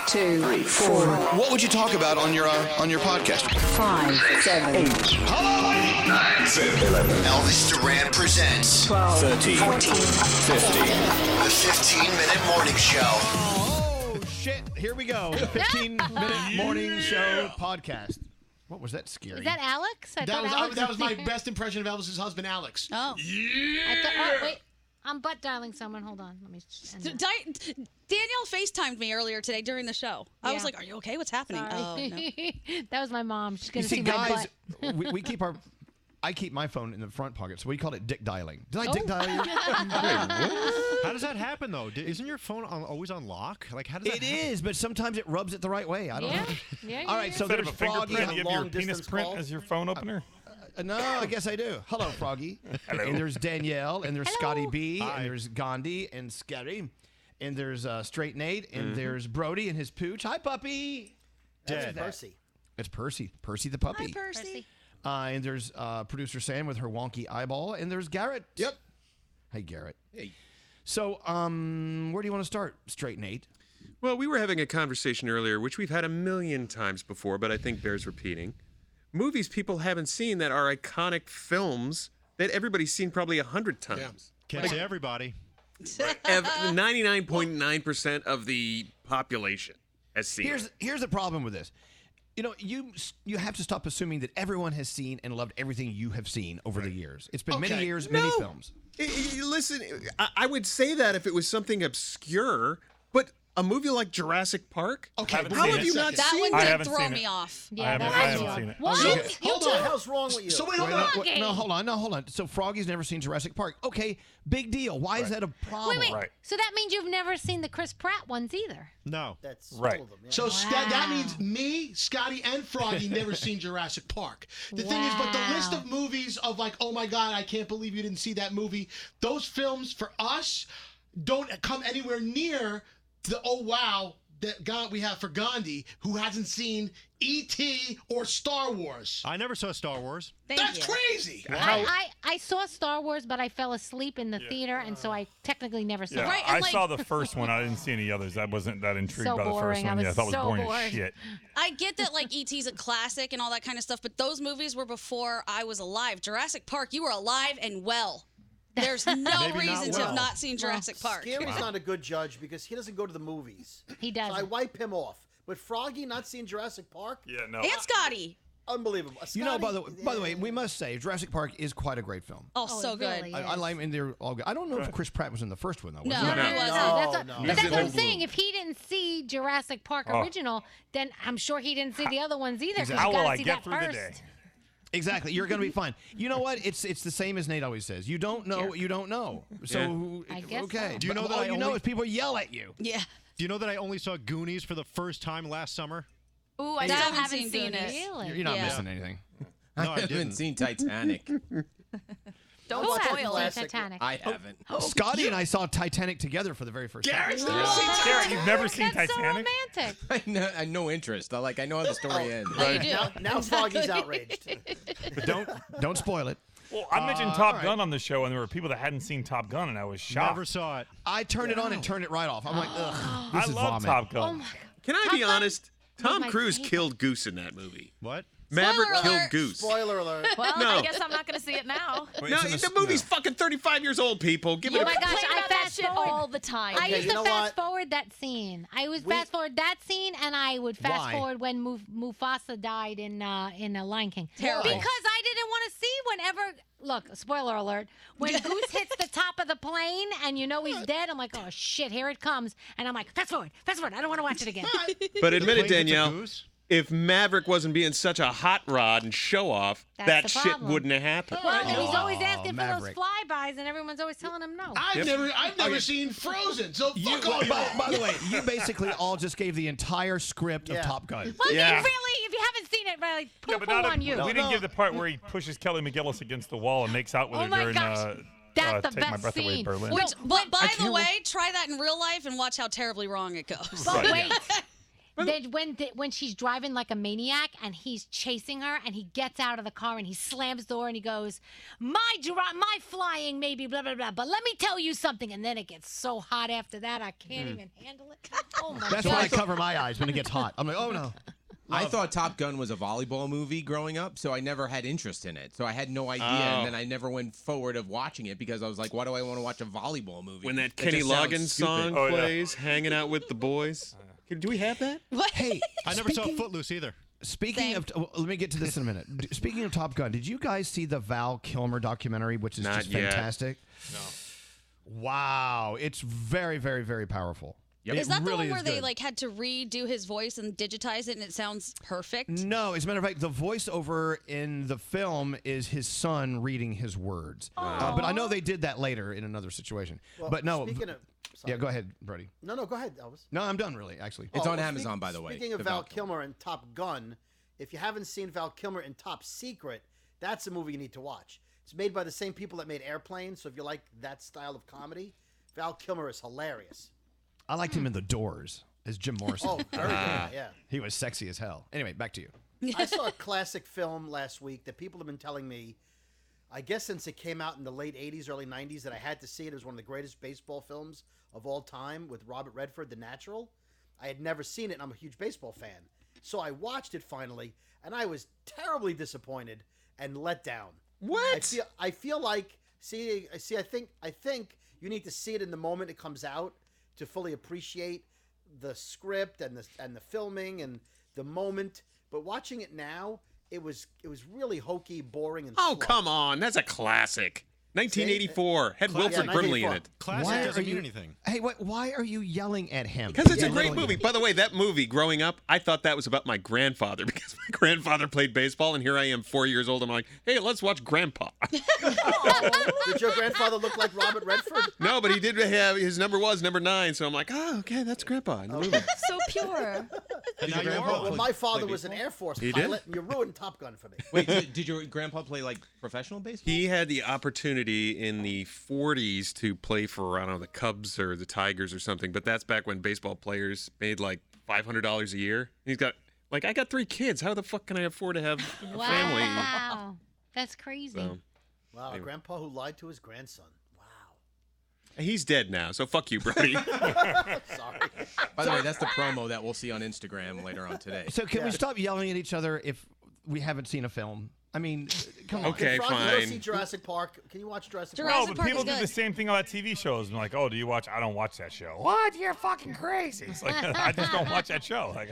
2, 3, 4. What would you talk about on your podcast? 5, 7, 8. Hello, 9, 10, 11. Elvis Duran presents 12, 13, 14, 15. The 15-minute morning show. Oh, shit. Here we go. The 15-minute morning show podcast. What was that scary? Is that Alex? That was my best impression of Elvis's husband, Alex. Oh. Yeah. Wait. I'm butt dialing someone. Hold on. Let me end that. Danielle FaceTimed me earlier today during the show. I was like, "Are you okay? What's happening?" Sorry. Oh, no. That was my mom. She's going You to see, see my guys, butt. I keep my phone in the front pocket, so we call it dick dialing. Did I dick dial you? How does that happen, though? Isn't your phone always on lock? Like, how does that It happen? is, but sometimes it rubs it the right way. I don't know. Yeah. All right, so Instead of there's a Froggy. fingerprint, you have your penis distance print call? as your phone opener? No, I guess I do. Hello, Froggy. Hello. And there's Danielle, and there's Hello. Scotty B, Hi. and there's Gandhi and Scary, and there's Straight Nate, and there's Brody and his pooch. Hi, puppy. Dead. Percy. It's Percy. Percy the puppy. Hi, Percy. And there's producer Sam with her wonky eyeball, and there's Garrett. Yep. Hey, Garrett. Hey. So, where do you want to start, Straight Nate? Well, we were having a conversation earlier, which we've had a million times before, but I think bears repeating. Movies people haven't seen that are iconic films that everybody's seen probably 100 times. Can't say everybody. 99.9% of the population has seen it. Here's the problem with this. You know, you have to stop assuming that everyone has seen and loved everything you have seen over the years. It's been many years, many films. Listen, I would say that if it was something obscure, but a movie like Jurassic Park? Okay, Haven't How seen have it. you not That seen one I did haven't throw seen me it. off. Yeah, I haven't seen it. What? Hold on. How's wrong with you? So wait, hold on. No, hold on. So Froggy's never seen Jurassic Park. Okay, big deal. Why is that a problem? Wait. Right. So that means you've never seen the Chris Pratt ones either. No. That's Right. all of them. Yeah. So that means me, Scotty, and Froggy never seen Jurassic Park. The thing is, but the list of movies of like, oh my God, I can't believe you didn't see that movie. Those films for us don't come anywhere near the oh wow that we have for Gandhi, who hasn't seen E.T. or Star Wars. I never saw Star Wars. That's crazy. I saw Star Wars, but I fell asleep in the theater, and so I technically never saw Yeah, it. Right, and I like- saw the first one. I didn't see any others. I wasn't that intrigued So by the boring. first one. I Yeah, I thought it was was so boring bored. as shit. I get that like E.T.'s a classic and all that kind of stuff, but those movies were before I was alive. Jurassic Park, you were alive and well. There's no Maybe not reason to well. have not seen Jurassic Park. Scary's not a good judge because he doesn't go to the movies. He So I doesn't. wipe him off. But Froggy not seeing Jurassic Park? Yeah, no. And Scotty. Unbelievable. You know, Scotty- by the way, we must say Jurassic Park is quite a great film. Oh, Oh, so it good. really I like them, and they're all good. I don't know if Chris Pratt was in the first one though. Was No, he? he wasn't. But that's what I'm He's saying. If he didn't see Jurassic Park original, then I'm sure he didn't see the other ones either. 'cause you How will gotta I see get that through the first. day? Exactly. You're going to be fine. You know what? It's the same as Nate always says. You don't know what you don't know. So I guess okay. so. Do you know But that all I you know only- is people yell at you. Yeah. Do you know that I only saw Goonies for the first time last summer? Ooh, I Still still haven't haven't seen it. Really? You're not Yeah. missing anything. No, I didn't. seen Titanic. Don't watch spoil the it. classic. Titanic. I haven't. Scotty and I saw Titanic together for the very first time. Garrett, you've never seen That's Titanic? so romantic. I no interest. I know how the story ends. Oh, you do. Now Froggy's outraged. But don't spoil it. Well, I mentioned Top all Gun on the show, and there were people that hadn't seen Top Gun, and I was shocked. Never saw it. I turned it on and turned it right off. I'm like, ugh, I this is love vomit. Top Oh Gun. my God. Can I Top be Gun honest? Tom my Cruise favorite. killed Goose in that movie. What? Maverick Spoiler killed alert. Goose. Spoiler alert. Well, No. I guess I'm not going to see it now. Wait, No, it's in the movie's fucking 35 years old, people. Give Oh it my a gosh, Complain I about that fast shit forward. all the time. I used you to know fast what? forward that scene. I would fast forward that scene, and I would fast Why? forward when Mufasa died in Lion King. Terrible. Because I didn't want to see whenever. Look, spoiler alert. When Goose hits the top of the plane and you know he's dead, I'm like, oh shit, here it comes, and I'm like, fast forward. I don't want to watch it again. But admit it, Plane gets a Danielle. goose? If Maverick wasn't being such a hot rod and show off, That's that the shit problem. wouldn't have happened. Well, and he's always asking Maverick. for those flybys, and everyone's always telling him no. I've never seen Frozen, so fuck all you. By the way, you basically all just gave the entire script of Yeah. Top Gun. Well, Yeah. you really, if you haven't seen it, really, Yeah, poo-poo but on you. we didn't give the part where he pushes Kelly McGillis against the wall and makes out with Oh her my during gosh. That's the Take My best Breath Away, scene. Berlin. Which, but by the can't way, try that in real life and watch how terribly wrong it goes. But wait, Then when she's driving like a maniac and he's chasing her and he gets out of the car and he slams the door and he goes, my flying maybe blah blah blah, but let me tell you something, and then it gets so hot after that I can't even handle it. Oh my That's God. why I cover my eyes when it gets hot. I'm like, oh no. I thought Top Gun was a volleyball movie growing up, so I never had interest in it. So I had no idea, and then I never went forward of watching it because I was like, why do I want to watch a volleyball movie? When that It Kenny just sounds Loggins stupid. song plays, hanging out with the boys. Do we have that? What? Hey, I never saw Footloose either. Speaking of, let me get to this in a minute. Speaking of Top Gun, did you guys see the Val Kilmer documentary, which is Not just yet. fantastic? No. Wow, it's very, very, very powerful. Yep. Is that the really one where they good. like had to redo his voice and digitize it and it sounds perfect? No, as a matter of fact, the voiceover in the film is his son reading his words. But I know they did that later in another situation. Well, but no, speaking of, yeah, go ahead, Brody. No, go ahead, Elvis. No, I'm done really, actually. It's Oh, on well, Amazon, by the way. Speaking of the Val Kilmer and Top Gun, if you haven't seen Val Kilmer in Top Secret, that's a movie you need to watch. It's made by the same people that made Airplane, so if you like that style of comedy, Val Kilmer is hilarious. I liked him in The Doors as Jim Morrison. Oh, very good, yeah. He was sexy as hell. Anyway, back to you. I saw a classic film last week that people have been telling me, I guess since it came out in the late 80s, early 90s, that I had to see it. It was one of the greatest baseball films of all time with Robert Redford, The Natural. I had never seen it, and I'm a huge baseball fan. So I watched it finally, and I was terribly disappointed and let down. What? I feel like I think you need to see it in the moment it comes out to fully appreciate the script and the filming and the moment. But watching it now, it was really hokey, boring, and Oh, slow. come on. That's a classic. 1984. Had Wilford Brimley in it. Classic Why doesn't are mean you- anything. Hey, why are you yelling at him? Because it's a You're great yelling- movie. By the way, that movie, growing up, I thought that was about my grandfather because my grandfather played baseball, and here I am 4 years old. I'm like, hey, let's watch Grandpa. Did your grandfather look like Robert Redford? No, but he did have, his number was number 9, so I'm like, oh, okay, that's Grandpa in the movie. So pure. And now your you're grandpa Well, old. my father was an Air Force He did? pilot, and you ruined Top Gun for me. Wait, did your grandpa play like professional baseball? He had the opportunity in the 40s to play for, I don't know, the Cubs or the Tigers or something, but that's back when baseball players made like $500 a year. He's got, like, I got 3 kids. How the fuck can I afford to have a family? Wow, that's crazy. So, Wow, a grandpa who lied to his grandson. Wow. he's dead now, so fuck you, Brody. Sorry. By the way, that's the promo that we'll see on Instagram later on today. So can we stop yelling at each other if we haven't seen a film? I mean, come on. Okay, Frog, you go see fine. Jurassic Park. Can you watch Jurassic No, Park? Jurassic but Park people is do good. the same thing on TV shows. And like, oh, do you watch? I don't watch that show. What? You're fucking crazy. It's like, I just don't watch that show. Like,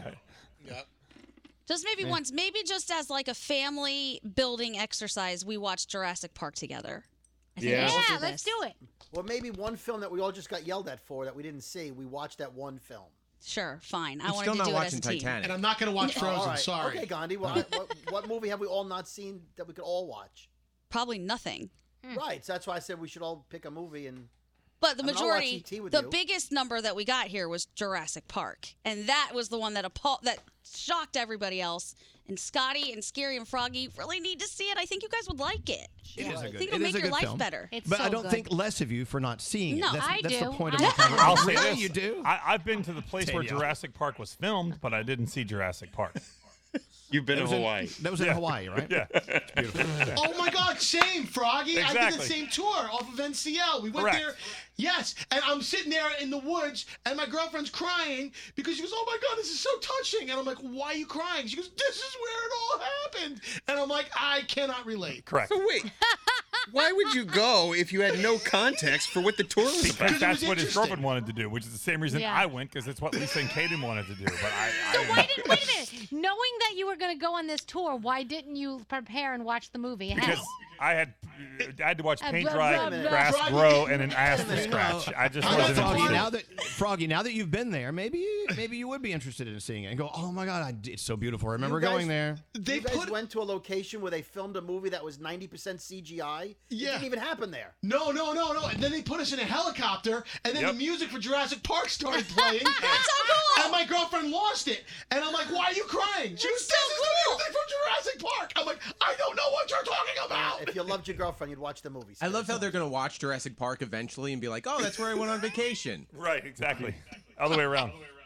Just maybe once, maybe just as like a family building exercise, we watch Jurassic Park together. I think Yeah. we should Yeah, do let's this. do it. Well, maybe one film that we all just got yelled at for that we didn't see. We watched that one film. Sure, fine. I I'm wanted still to not do it as watching a team. Titanic. And I'm not going to watch Oh, Frozen. all right. Sorry. Okay, Gandhi. Well, what movie have we all not seen that we could all watch? Probably nothing. Right. So that's why I said we should all pick a movie and. But the I mean, I'll watch majority, E.T. with the you. biggest number that we got here was Jurassic Park, and that was the one that that shocked everybody else. And Scotty and Scary and Froggy really need to see it. I think you guys would like it. It is a I good. think It it'll is make a your good life film. better. It's But so I don't good. think less of you for not seeing No, it. That's, I that's do. the point of I the do. conversation. I'll say Really? this. You do? I've been to the place where Danielle. Jurassic Park was filmed, but I didn't see Jurassic Park. You've been That to was in- Hawaii. That was in Hawaii, right? Yeah. Oh my God, same, Froggy. I did the Exactly. same tour off of NCL. We went Correct. there. Yes, and I'm sitting there in the woods, and my girlfriend's crying because she goes, "Oh my God, this is so touching." And I'm like, "Why are you crying?" She goes, "This is where it all happened." And I'm like, "I cannot relate." Correct. So wait, why would you go if you had no context for what the tour was about? Because it that's was what his interesting. girlfriend wanted to do, which is the same reason Yeah. I went, because it's what Lisa and Kaden wanted to do. But So why didn't wait a minute? Knowing that you were going to go on this tour, why didn't you prepare and watch the movie ahead? because I had to watch paint blah, dry, blah, blah. grass Froggy, grow, and an ass to No. scratch. I just I wasn't got interested. Froggy, now that you've been there, maybe you would be interested in seeing it and go, "Oh my God, it's so beautiful." I remember You guys- going there. They You guys put went to a location where they filmed a movie that was 90% CGI. Yeah. It didn't even happen there. no. And then they put us in a helicopter, and then Yep. the music for Jurassic Park started playing. That's so cool. And my girlfriend lost it. And I'm like, "Why are you crying?" She goes, "This is the music from Jurassic Park." I'm like, "I don't know what you're talking about." If you loved your girlfriend, you'd watch the movie. I love how they're going to watch Jurassic Park eventually and be like, oh, that's where I went on vacation. Right, exactly. Other way around.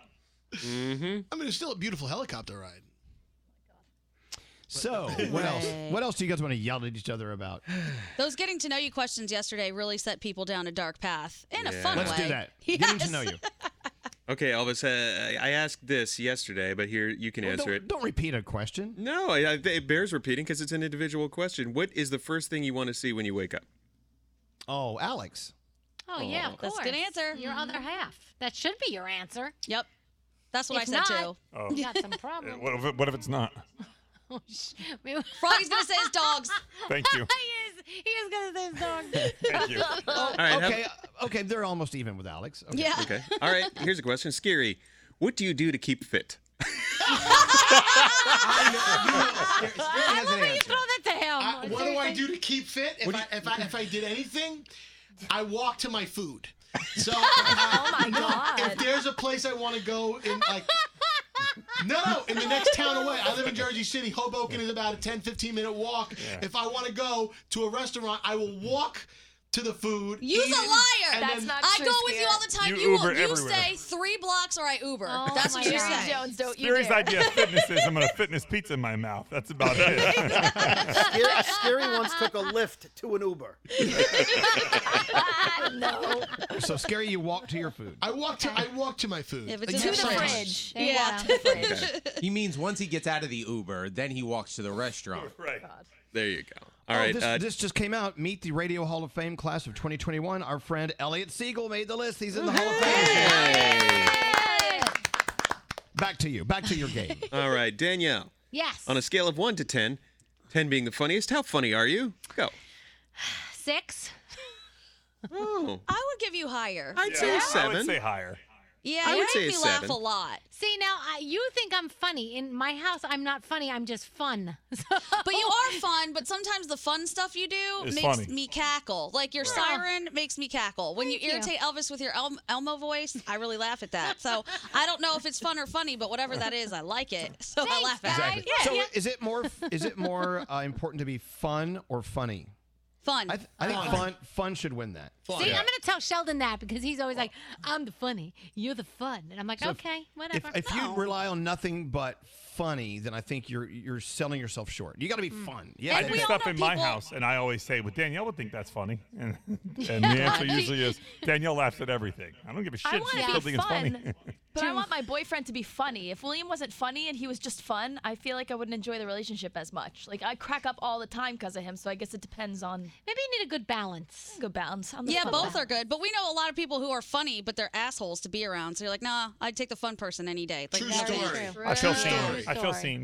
Mm-hmm. I mean, it's still a beautiful helicopter ride. So, what else? What else do you guys want to yell at each other about? Those getting to know you questions yesterday really set people down a dark path in a fun way. Let's do that. Yes. Getting to know you. Okay, Elvis, I asked this yesterday, but here you can answer it. Don't repeat a question. No, it bears repeating because it's an individual question. What is the first thing you want to see when you wake up? Oh, Alex. Oh, yeah, of course. That's a good answer. Your other half. That should be your answer. Yep. That's what If I said, not, too. Oh. You got some problems. What if it's not? Froggy's going to say his dogs. Than's you. He is going to say his dog. Thank you. All right, Okay, okay, they're almost even with Alex. Okay. Yeah. Okay. All right, here's a question. Scary. What do you do to keep fit? I love when you throw that to him. What do I do to keep fit? If I did anything, I walk to my food. So, Oh my God. if there's a place I want to go in, like, no, in the next town away. I live in Jersey City. Hoboken is about a 10, 15-minute walk. Yeah. If I want to go to a restaurant, I will walk to the food. You's eat a it, liar. and That's then- not I true, go with you Scary. all the time. You You Uber you everywhere. say 3 blocks or I Uber. Oh That's my what you God. say. Jones, don't you Scary's dare. idea of fitness is I'm going to fitness pizza in my mouth. That's about it. Scary once took a lift to an Uber. No. So, Scary, you walk to your food. I walk to my food. If it's Like, in To the sometimes. fridge. There You you walk to the fridge. He means once he gets out of the Uber, then he walks to the restaurant. Right. There you go. All right. This just came out. Meet the Radio Hall of Fame class of 2021. Our friend Elliot Siegel made the list. He's in the Hall of Fame. Back to you. Back to your game. All right, Danielle. Yes. On a scale of 1 to 10, 10 being the funniest, how funny are you? Go. 6. Oh, I would give you higher. I'd say a I 7. would say higher. Yeah, I you would say make me a laugh 7. a lot. See, now, you think I'm funny. In my house, I'm not funny. I'm just fun. But you are fun, but sometimes the fun stuff you do It's makes funny. me cackle. Like your siren makes me cackle. When you Thank you. irritate Elvis with your Elmo voice, I really laugh at that. So I don't know if it's fun or funny, but whatever that is, I like it. So I Thanks, laugh at guys. it. Yeah, So, yeah. is it more important to be fun or funny? Fun. I think fun should win that. See, I'm going to tell Sheldon that because he's always like, I'm the funny, you're the fun. And I'm like, So if- okay, whatever. If you rely on nothing but funny, then I think you're selling yourself short. You got to be fun. Yeah. I do stuff in my house, and I always say, well, Danielle would think that's funny. And the answer usually is, Danielle laughs at everything. I don't give a I shit. want She to still be think it's funny. fun, but I want my boyfriend to be funny. If William wasn't funny and he was just fun, I feel like I wouldn't enjoy the relationship as much. Like I crack up all the time because of him, so I guess it depends on Maybe you need a good balance. good balance. I'm the Yeah, fun both one. are good. But we know a lot of people who are funny, but they're assholes to be around. So you're like, nah, I'd take the fun person any day. Like, True that is story. true. I feel True seen. story. I feel seen.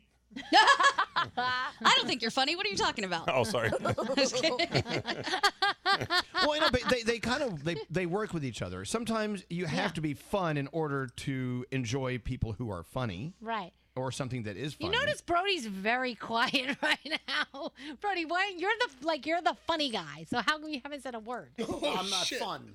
I don't think you're funny. What are you talking about? Oh, sorry. Just kidding. Well, you know, but they kind of they work with each other. Sometimes you have to be fun in order to enjoy people who are funny Right. or something that is You funny. notice Brody's very quiet right now. Brody, why you're the funny guy. So how come you haven't said a word? I'm not fun.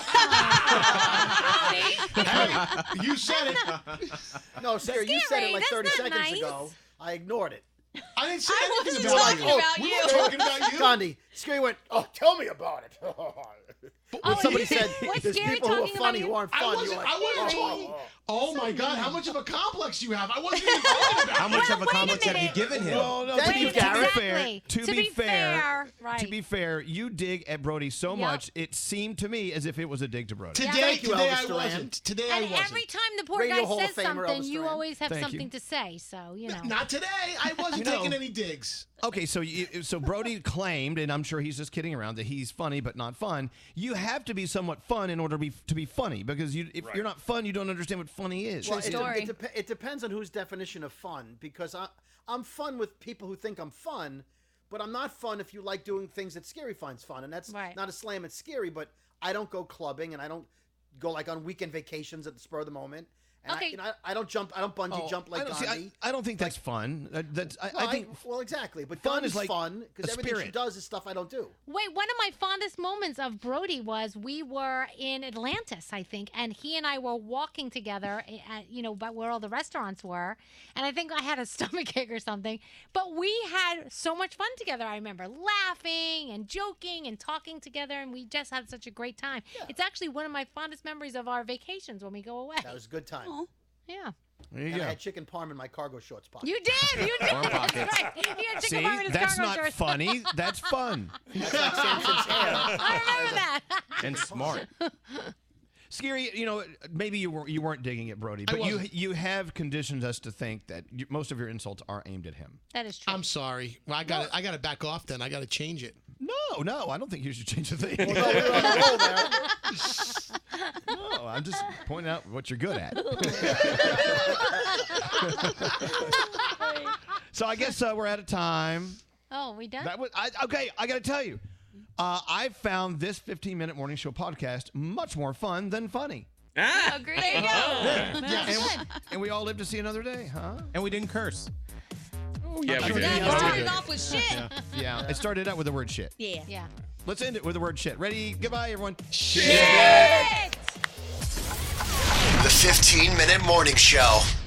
Hey, you said it. No, Scary, you said it like Scary, 30 that's not seconds nice. ago. I ignored it. I didn't say I anything wasn't about talking you. about we you. were talking about you. Gandhi, Scary went, oh, tell me about it. When somebody said, What's there's Scary people who are talking funny about who aren't I fun. wasn't, You're like, I wasn't talking. Oh my God, how much of a complex do you have? I wasn't even talking about How much of a wait a complex have you minute. given him? Well, no, Thank to you, be fair, Exactly. to To be be fair, fair, to right. be fair, you dig at Brody so much it seemed to me as if it was a dig to Brody. Today, Thank you, today Elvis I Duran. wasn't. Today I And wasn't. every time the poor Radio guy Hall of says Famer something, Elvis you Duran. always have Thank something you. to say. So, you know. Not today. I wasn't You know- taking any digs. Okay, so so Brody claimed, and I'm sure he's just kidding around, that he's funny but not fun. You have to be somewhat fun in order to be funny, because if you're not fun, you don't understand what funny is. Well, story. it depends on whose definition of fun, because I'm fun with people who think I'm fun, but I'm not fun if you like doing things that Scary finds fun. And that's Right. not a slam at Scary, but I don't go clubbing and I don't go like on weekend vacations at the spur of the moment. And Okay. I don't bungee jump like I don't, see, Gandhi. I don't think that's fun. I think well, exactly. But fun Gandhi's is like fun because a everything she spirit. does is stuff I don't do. Wait, one of my fondest moments of Brody was we were in Atlantis, I think, and he and I were walking together at, by where all the restaurants were, and I think I had a stomachache or something, but we had so much fun together. I remember laughing and joking and talking together, and we just had such a great time. It's actually one of my fondest memories of our vacations when we go away. That was a good time. Aw. Yeah. There you And go. I had chicken parm in my cargo shorts pocket. You did. You did. Warm That's pockets. right. He had chicken See, parm in his that's cargo not shorts. funny. That's fun. That's like Samson's hair. I remember that. And smart. Scary, maybe you weren't digging it, Brody, but you have conditioned us to think that most of your insults are aimed at him. That is true. I'm sorry. Well, I got to back off then. I got to change it. No, I don't think you should change the thing. Well, no, we're on the roll now. No, I'm just pointing out what you're good at. So I guess we're out of time. Oh, we done? Okay, I got to tell you. I found this 15-minute morning show podcast much more fun than funny. Ah, Agreed. there you go. Yeah. And we all live to see another day, huh? And we didn't curse. Yeah, we did. Yeah, you started off with shit. Yeah, it started out with the word shit. Yeah. Yeah. Let's end it with the word shit. Ready? Goodbye, everyone. The 15-minute morning show.